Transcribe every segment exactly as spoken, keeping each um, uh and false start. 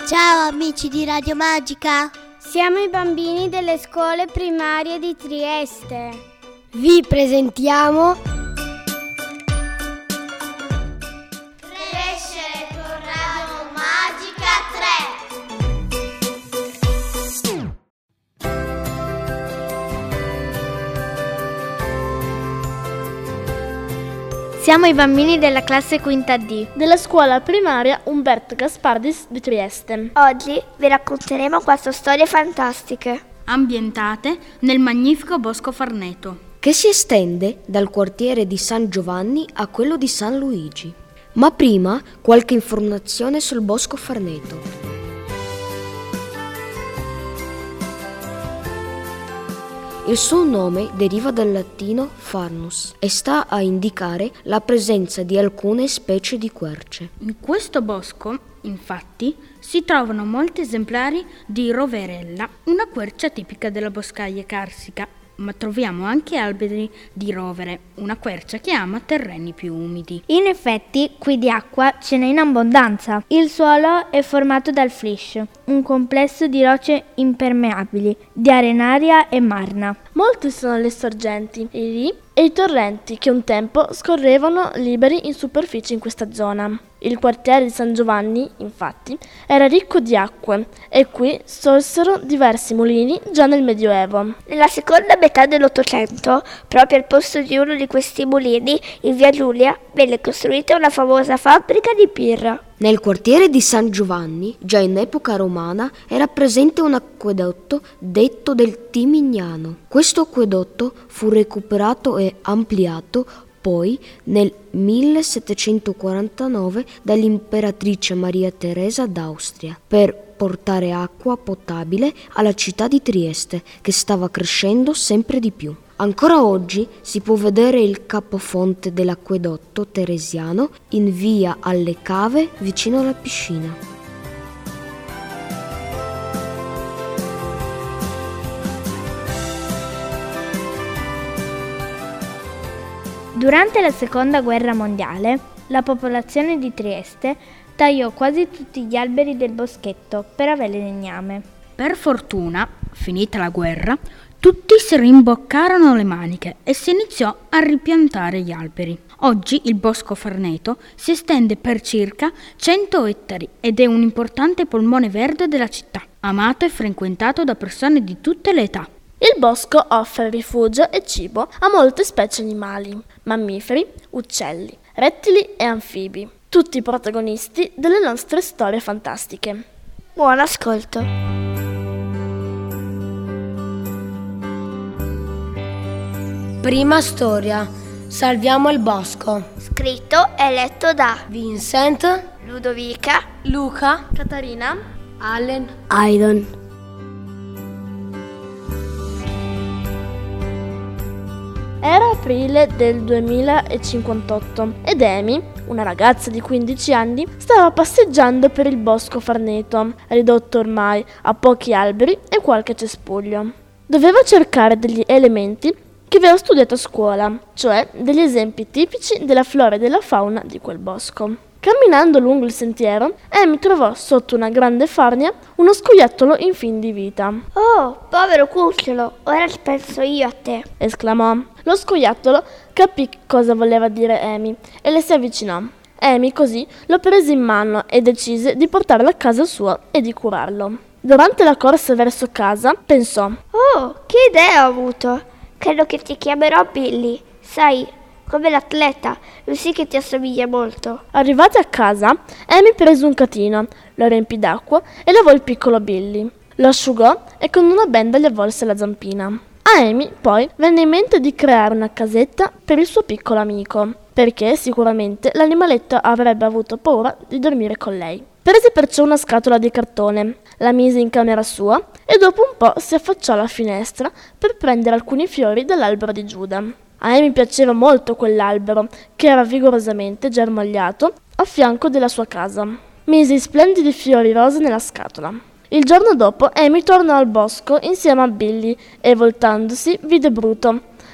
Ciao amici di Radio Magica! Siamo i bambini delle scuole primarie di Trieste. Vi presentiamo Crescere con Radio Magica tre. Siamo i bambini della classe quinta D della scuola primaria Umberto Gaspardis di Trieste. Oggi vi racconteremo quattro storie fantastiche ambientate nel magnifico Bosco Farneto, che si estende dal quartiere di San Giovanni a quello di San Luigi. Ma prima qualche informazione sul Bosco Farneto. Il suo nome deriva dal latino farnus e sta a indicare la presenza di alcune specie di querce. In questo bosco, infatti, si trovano molti esemplari di roverella, una quercia tipica della boscaglia carsica, ma troviamo anche alberi di rovere, una quercia che ama terreni più umidi. In effetti, qui di acqua ce n'è in abbondanza. Il suolo è formato dal flysch, un complesso di rocce impermeabili, di arenaria e marna. Molte sono le sorgenti, i rii e i torrenti che un tempo scorrevano liberi in superficie in questa zona. Il quartiere di San Giovanni, infatti, era ricco di acque e qui sorsero diversi mulini già nel Medioevo. Nella seconda metà dell'Ottocento, proprio al posto di uno di questi mulini, in via Giulia, venne costruita una famosa fabbrica di birra. Nel quartiere di San Giovanni, già in epoca romana, era presente un acquedotto detto del Timignano. Questo acquedotto fu recuperato e ampliato poi nel millesettecentoquarantanove dall'imperatrice Maria Teresa d'Austria per portare acqua potabile alla città di Trieste, che stava crescendo sempre di più. Ancora oggi si può vedere il capofonte dell'acquedotto teresiano in via alle Cave vicino alla piscina. Durante la seconda guerra mondiale, la popolazione di Trieste tagliò quasi tutti gli alberi del boschetto per avere legname. Per fortuna, finita la guerra, tutti si rimboccarono le maniche e si iniziò a ripiantare gli alberi. Oggi il Bosco Farneto si estende per circa cento ettari ed è un importante polmone verde della città, amato e frequentato da persone di tutte le età. Il bosco offre rifugio e cibo a molte specie animali, mammiferi, uccelli, rettili e anfibi, tutti protagonisti delle nostre storie fantastiche. Buon ascolto! Prima storia. Salviamo il bosco. Scritto e letto da Vincent, Ludovica, Luca, Catarina, Allen, Aidan. Era aprile del duemilacinquantotto ed Amy, una ragazza di quindici anni, stava passeggiando per il Bosco Farneto, ridotto ormai a pochi alberi e qualche cespuglio. Doveva cercare degli elementi che aveva studiato a scuola, cioè degli esempi tipici della flora e della fauna di quel bosco. Camminando lungo il sentiero, Amy trovò sotto una grande farnia uno scoiattolo in fin di vita. «Oh, povero cucciolo, ora ci penso io a te», esclamò. Lo scoiattolo capì cosa voleva dire Amy e le si avvicinò. Amy così lo prese in mano e decise di portarlo a casa sua e di curarlo. Durante la corsa verso casa pensò: «Oh, che idea ho avuto! Credo che ti chiamerò Billy, sai, come l'atleta, lui sì che ti assomiglia molto». Arrivata a casa, Amy prese un catino, lo riempì d'acqua e lavò il piccolo Billy. Lo asciugò e con una benda gli avvolse la zampina. A Amy poi venne in mente di creare una casetta per il suo piccolo amico, perché sicuramente l'animaletto avrebbe avuto paura di dormire con lei. Prese perciò una scatola di cartone, la mise in camera sua e dopo un po' si affacciò alla finestra per prendere alcuni fiori dall'albero di Giuda. A Amy piaceva molto quell'albero, che era vigorosamente germogliato a fianco della sua casa. Mise i splendidi fiori rosa nella scatola. Il giorno dopo Amy tornò al bosco insieme a Billy e voltandosi vide Bruto,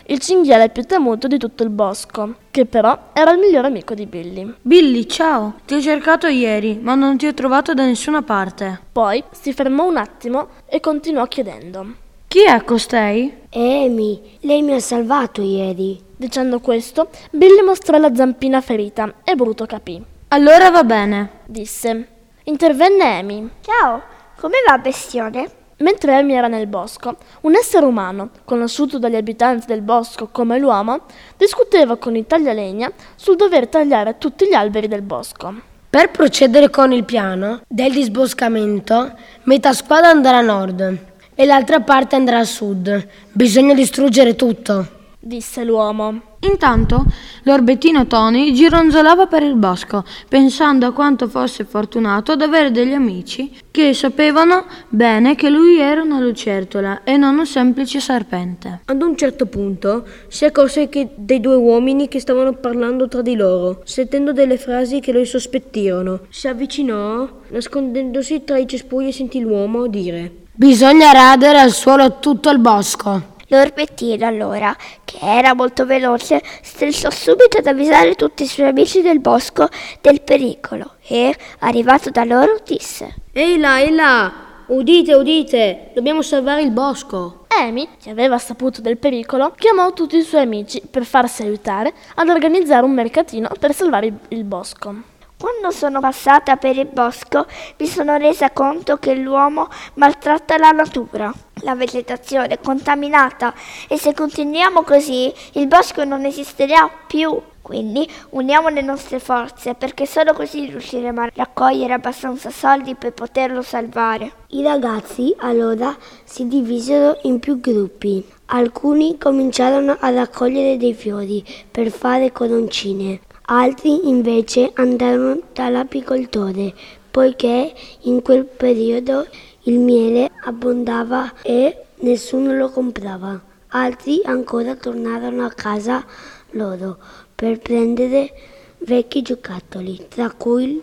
il cinghiale più temuto di tutto il bosco, che però era il migliore amico di Billy. Billy, ciao! Ti ho cercato ieri, ma non ti ho trovato da nessuna parte. Poi si fermò un attimo e continuò chiedendo: chi è costei? È Amy, lei mi ha salvato ieri. Dicendo questo, Billy mostrò la zampina ferita e Bruto capì. Allora va bene, disse. Intervenne Amy. Ciao, come va, bestione? Mentre Amy era nel bosco, un essere umano, conosciuto dagli abitanti del bosco come l'uomo, discuteva con i taglialegna sul dover tagliare tutti gli alberi del bosco. Per procedere con il piano del disboscamento, metà squadra andrà a nord e l'altra parte andrà a sud. Bisogna distruggere tutto, disse l'uomo. Intanto l'orbettino Tony gironzolava per il bosco, pensando a quanto fosse fortunato ad avere degli amici che sapevano bene che lui era una lucertola e non un semplice serpente. Ad un certo punto si accorse che dei due uomini che stavano parlando tra di loro, sentendo delle frasi che lo insospettirono. Si avvicinò, nascondendosi tra i cespugli, e sentì l'uomo dire: bisogna radere al suolo tutto il bosco. L'orbettino allora, che era molto veloce, stressò subito ad avvisare tutti i suoi amici del bosco del pericolo e, arrivato da loro, disse: ehi là, ehi là, udite, udite, dobbiamo salvare il bosco. Amy, che aveva saputo del pericolo, chiamò tutti i suoi amici per farsi aiutare ad organizzare un mercatino per salvare il, il bosco. Quando sono passata per il bosco mi sono resa conto che l'uomo maltratta la natura. La vegetazione è contaminata e se continuiamo così il bosco non esisterà più. Quindi uniamo le nostre forze perché solo così riusciremo a raccogliere abbastanza soldi per poterlo salvare. I ragazzi allora si divisero in più gruppi. Alcuni cominciarono a raccogliere dei fiori per fare coroncine. Altri invece andarono dall'apicoltore, poiché in quel periodo il miele abbondava e nessuno lo comprava. Altri ancora tornarono a casa loro per prendere vecchi giocattoli, tra cui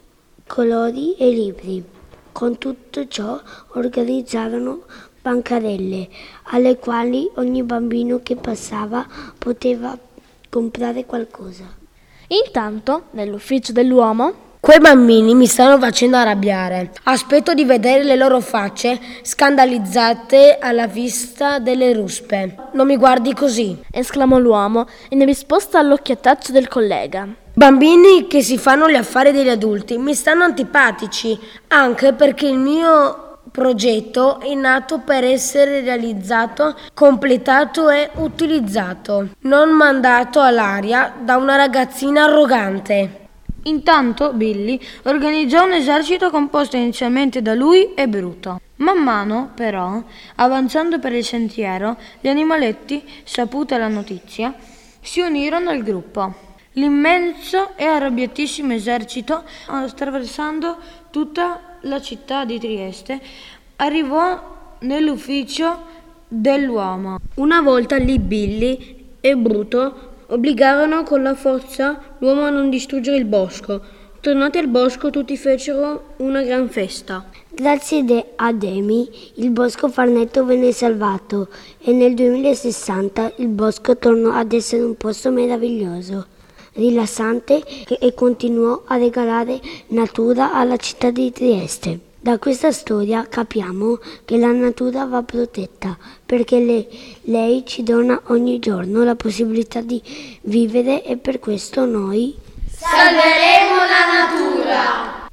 colori e libri. Con tutto ciò organizzarono bancarelle, alle quali ogni bambino che passava poteva comprare qualcosa. Intanto, nell'ufficio dell'uomo, quei bambini mi stanno facendo arrabbiare. Aspetto di vedere le loro facce scandalizzate alla vista delle ruspe. Non mi guardi così, esclamò l'uomo in risposta all'occhiataccio del collega. Bambini che si fanno gli affari degli adulti mi stanno antipatici, anche perché il mio progetto è nato per essere realizzato, completato e utilizzato, non mandato all'aria da una ragazzina arrogante. Intanto Billy organizzò un esercito composto inizialmente da lui e Bruto. Man mano, però, avanzando per il sentiero, gli animaletti, saputa la notizia, si unirono al gruppo. L'immenso e arrabbiatissimo esercito, attraversando tutta la città di Trieste, arrivò nell'ufficio dell'uomo. Una volta lì Billy e Bruto obbligarono con la forza l'uomo a non distruggere il bosco. Tornati al bosco tutti fecero una gran festa. Grazie ad Amy il bosco farnetto venne salvato e nel duemilasessanta il bosco tornò ad essere un posto meraviglioso, rilassante e continuò a regalare natura alla città di Trieste. Da questa storia capiamo che la natura va protetta perché le, lei ci dona ogni giorno la possibilità di vivere e per questo noi salveremo la natura.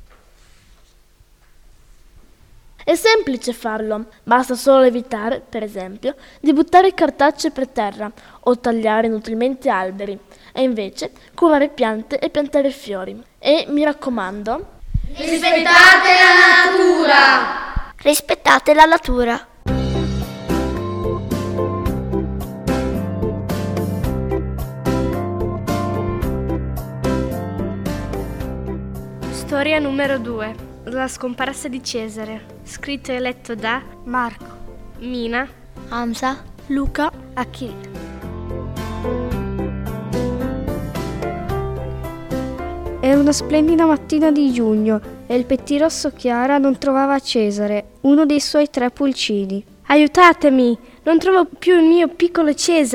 È semplice farlo, basta solo evitare, per esempio, di buttare cartacce per terra o tagliare inutilmente alberi e invece curare piante e piantare fiori. E mi raccomando, rispettate la natura! Rispettate la natura! Storia numero due. La scomparsa di Cesare. Scritto e letto da Marco, Mina, Hamza, Luca, Achille. Era una splendida mattina di giugno e il pettirosso Chiara non trovava Cesare, uno dei suoi tre pulcini. Aiutatemi! Non trovo più il mio piccolo Cesare!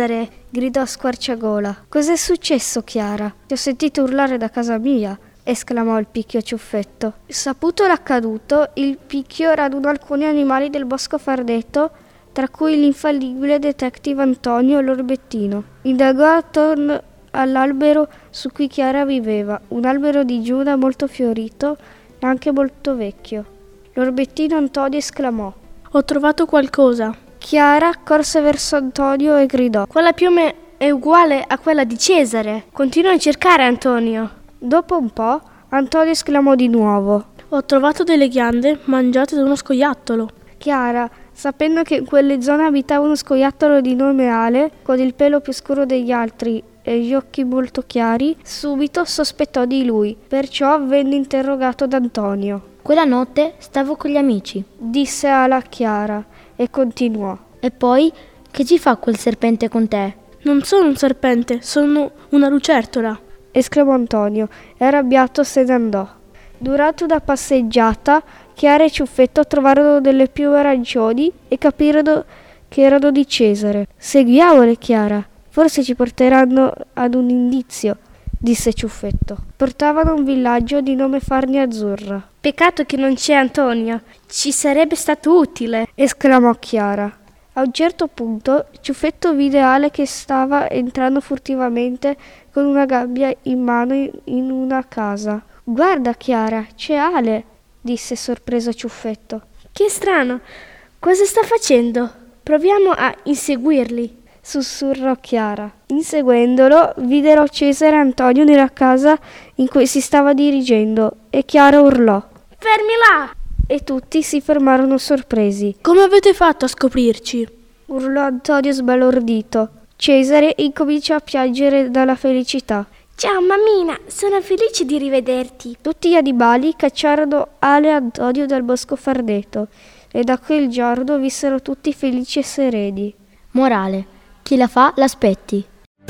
gridò a squarciagola. Cos'è successo, Chiara? Ti ho sentito urlare da casa mia, esclamò il picchio Ciuffetto. Saputo l'accaduto, il picchio radunò alcuni animali del bosco Fardetto, tra cui l'infallibile detective Antonio Lorbettino. Indagò attorno all'albero su cui Chiara viveva, un albero di Giuda molto fiorito e anche molto vecchio. Lorbettino Antonio esclamò: Ho trovato qualcosa. Chiara corse verso Antonio e gridò: Quella piume è uguale a quella di Cesare. Continua a cercare, Antonio. Dopo un po', Antonio esclamò di nuovo: Ho trovato delle ghiande mangiate da uno scoiattolo. Chiara, sapendo che in quelle zone abitava uno scoiattolo di nome Ale, con il pelo più scuro degli altri e gli occhi molto chiari, subito sospettò di lui, perciò venne interrogato da Antonio. Quella notte stavo con gli amici, disse Ale a Chiara e continuò: E poi, che ci fa quel serpente con te? Non sono un serpente, sono una lucertola, esclamò Antonio e arrabbiato se ne andò. Durante una passeggiata, Chiara e Ciuffetto trovarono delle piume arancioni e capirono che erano di Cesare. Seguiamole, Chiara, forse ci porteranno ad un indizio, disse Ciuffetto. Portavano a un villaggio di nome Farnia Azzurra. Peccato che non c'è Antonio, ci sarebbe stato utile, esclamò Chiara. A un certo punto Ciuffetto vide Ale che stava entrando furtivamente con una gabbia in mano in una casa. Guarda, Chiara, c'è Ale, disse sorpreso Ciuffetto. Che strano, cosa sta facendo? Proviamo a inseguirli, sussurrò Chiara. Inseguendolo, videro Cesare e Antonio nella casa in cui si stava dirigendo e Chiara urlò: Fermi là! E tutti si fermarono sorpresi. Come avete fatto a scoprirci? Urlò Antonio sbalordito. Cesare incominciò a piangere dalla felicità. Ciao mammina, sono felice di rivederti. Tutti gli animali cacciarono Ale e Antonio dal bosco Fardetto e da quel giorno vissero tutti felici e sereni. Morale: chi la fa l'aspetti.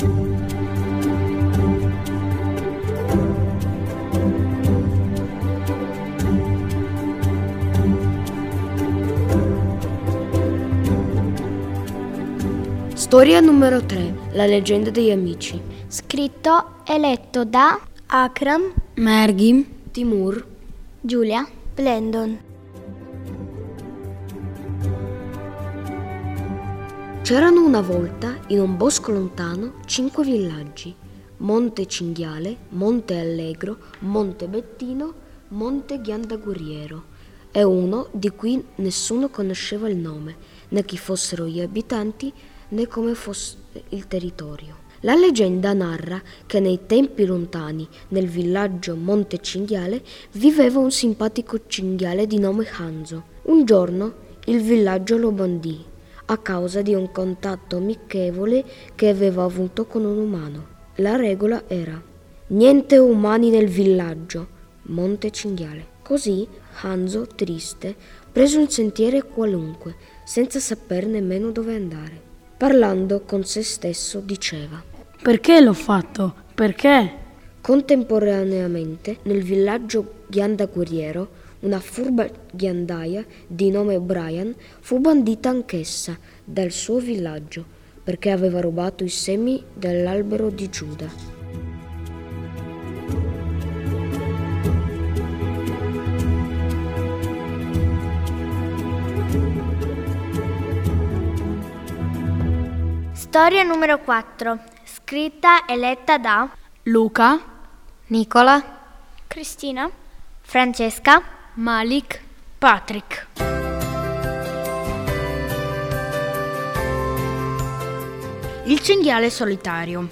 Storia numero tre. La leggenda degli amici. Scritto e letto da Akram, Merghim, Timur, Giulia, Blendon. C'erano una volta, in un bosco lontano, cinque villaggi: Monte Cinghiale, Monte Allegro, Monte Bettino, Monte Ghiandaguriero, e uno di cui nessuno conosceva il nome, né chi fossero gli abitanti, né come fosse il territorio. La leggenda narra che nei tempi lontani, nel villaggio Monte Cinghiale, viveva un simpatico cinghiale di nome Hanzo. Un giorno il villaggio lo bandì a causa di un contatto amichevole che aveva avuto con un umano. La regola era: niente umani nel villaggio Monte Cinghiale. Così Hanzo, triste, prese un sentiero qualunque, senza saper nemmeno dove andare. Parlando con se stesso diceva: perché l'ho fatto? Perché? Contemporaneamente nel villaggio Ghiandaguriero una furba ghiandaia di nome Brian fu bandita anch'essa dal suo villaggio perché aveva rubato i semi dell'albero di Giuda. Storia numero quattro. Scritta e letta da Luca, Nicola, Cristina, Francesca, Malik, Patrick. Il cinghiale solitario.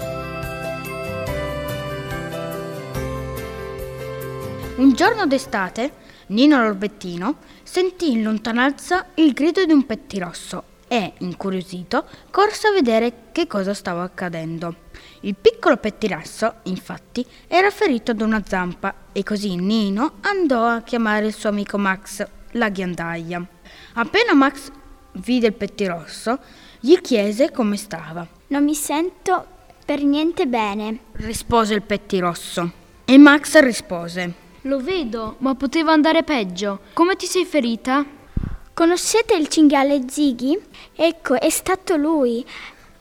Un giorno d'estate, Nino Lorbettino sentì in lontananza il grido di un pettirosso e, incuriosito, corse a vedere che cosa stava accadendo. Il piccolo pettirosso, infatti, era ferito ad una zampa e così Nino andò a chiamare il suo amico Max, la ghiandaia. Appena Max vide il pettirosso, gli chiese come stava. Non mi sento per niente bene, rispose il pettirosso. E Max rispose: lo vedo, ma poteva andare peggio. Come ti sei ferita? Conoscete il cinghiale Ziggy? Ecco, è stato lui.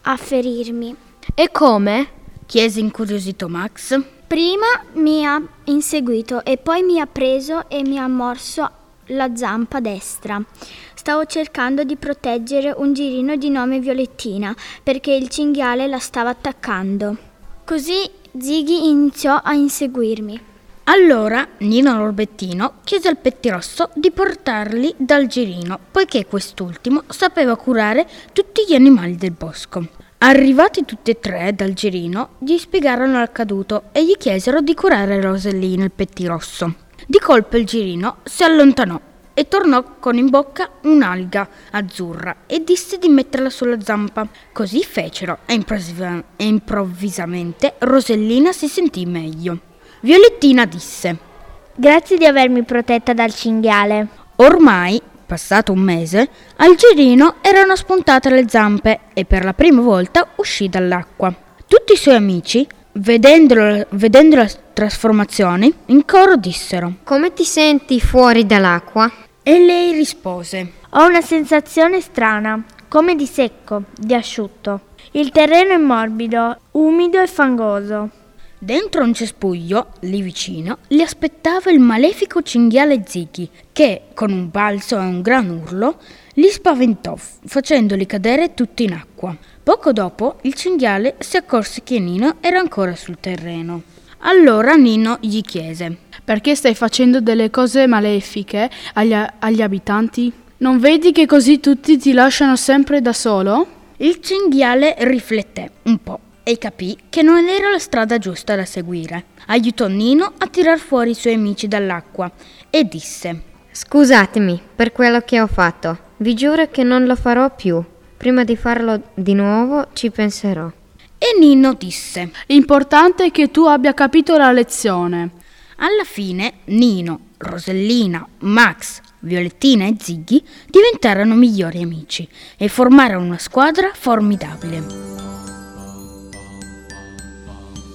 a ferirmi. E come? Chiese incuriosito Max. Prima mi ha inseguito e poi mi ha preso e mi ha morso la zampa destra. Stavo cercando di proteggere un girino di nome Violettina perché il cinghiale la stava attaccando. Così Ziggy iniziò a inseguirmi. Allora Nino l'orbettino chiese al pettirosso di portarli dal girino, poiché quest'ultimo sapeva curare tutti gli animali del bosco. Arrivati tutti e tre dal girino, gli spiegarono l'accaduto e gli chiesero di curare Rosellino il pettirosso. Di colpo il girino si allontanò e tornò con in bocca un'alga azzurra e disse di metterla sulla zampa. Così fecero e, improvvisa- e improvvisamente Rosellina si sentì meglio. Violettina disse: Grazie di avermi protetta dal cinghiale. Ormai, passato un mese, al girino erano spuntate le zampe e per la prima volta uscì dall'acqua. Tutti i suoi amici, vedendolo, vedendo la trasformazione, in coro dissero: Come ti senti fuori dall'acqua? E lei rispose: Ho una sensazione strana, come di secco, di asciutto. Il terreno è morbido, umido e fangoso. Dentro un cespuglio, lì vicino, li aspettava il malefico cinghiale Ziggy, che, con un balzo e un gran urlo, li spaventò, facendoli cadere tutti in acqua. Poco dopo, il cinghiale si accorse che Nino era ancora sul terreno. Allora Nino gli chiese: Perché stai facendo delle cose malefiche agli, agli abitanti? Non vedi che così tutti ti lasciano sempre da solo? Il cinghiale rifletté un po' e capì che non era la strada giusta da seguire. Aiutò Nino a tirar fuori i suoi amici dall'acqua e disse: Scusatemi per quello che ho fatto. Vi giuro che non lo farò più. Prima di farlo di nuovo ci penserò. E Nino disse: L'importante è che tu abbia capito la lezione. Alla fine Nino, Rosellina, Max, Violettina e Ziggy diventarono migliori amici e formarono una squadra formidabile.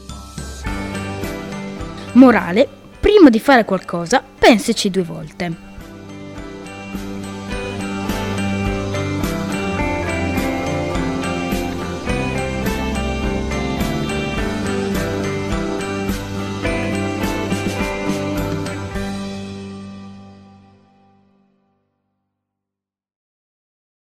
Morale: prima di fare qualcosa, pensaci due volte.